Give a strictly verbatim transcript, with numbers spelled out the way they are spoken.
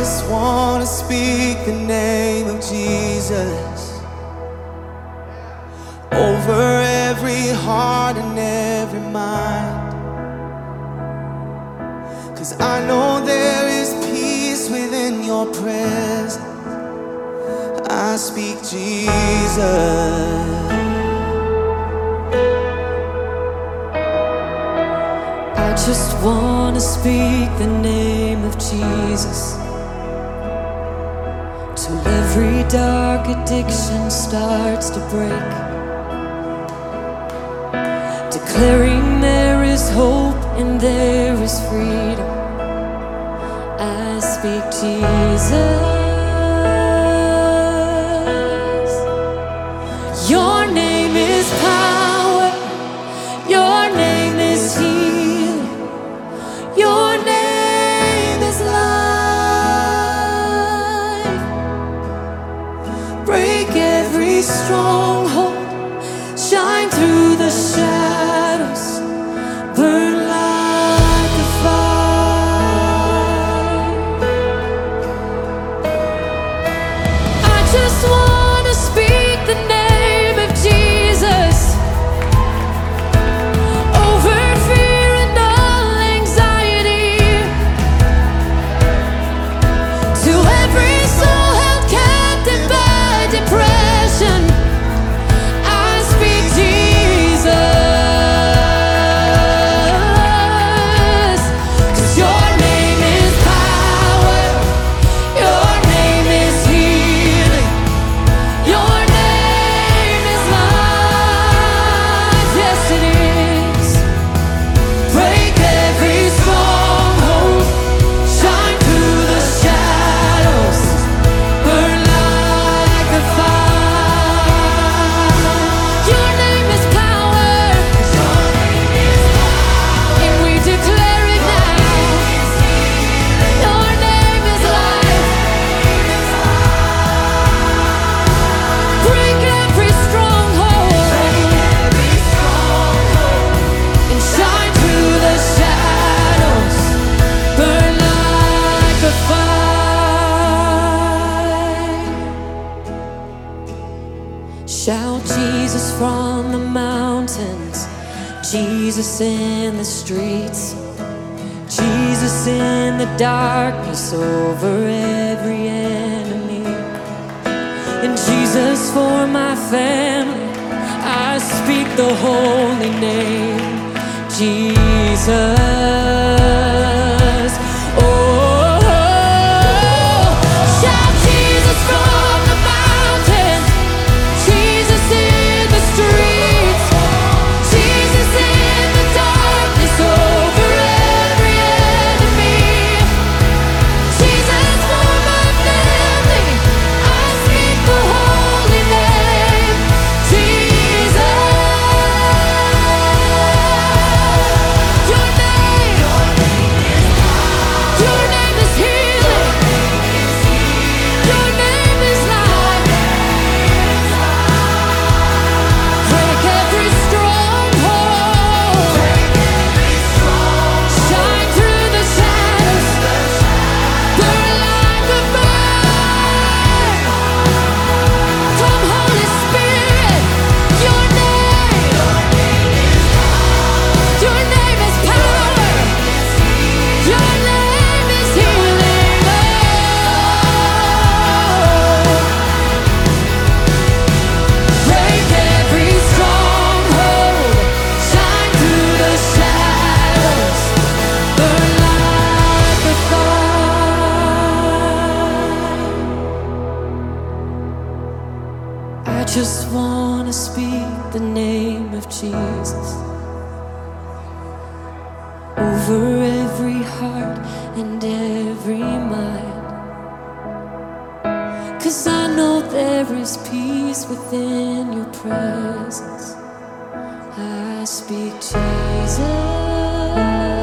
just want to speak the name of Jesus over every heart and every mind, 'cause I know there is peace within your presence. I speak Jesus. I just wanna speak the name of Jesus till every dark addiction starts to break, declaring there is hope and there is freedom. I speak Jesus. Your name is power, your name is healing, your name is life. Break every stronghold, shine through the shadows, burn like a fire. I just want to speak the name of Jesus over fear and all anxiety, to every soul held captive by depression. I speak Jesus, 'cause your name is power, your name is healing, your name is life. Yes, it is. Break every stronghold, shine through the shadows, burn like a fire. Your name is power, and we declare it now. Your name is life. Break every stronghold and shine through the shadows, burn like a fire. Shout Jesus from the mountains, Jesus in the streets, Jesus in the darkness over every enemy, and Jesus for my family. I speak the holy name, Jesus. Oh, shout Jesus from the mountain, Jesus in the streets, Jesus in the darkness over every enemy, Jesus for my family. I speak the holy name, Jesus. Your name, your name is healing, your name is life. Break every stronghold, shine through the shadows, burn like a fire. Come, Holy Spirit, your name, your name is power, your name is healing. Oh, break every stronghold, shine through the shadows, burn like a fire. I just wanna speak the name of Jesus over every heart and every mind, 'cause I know there is peace within your presence. I speak Jesus.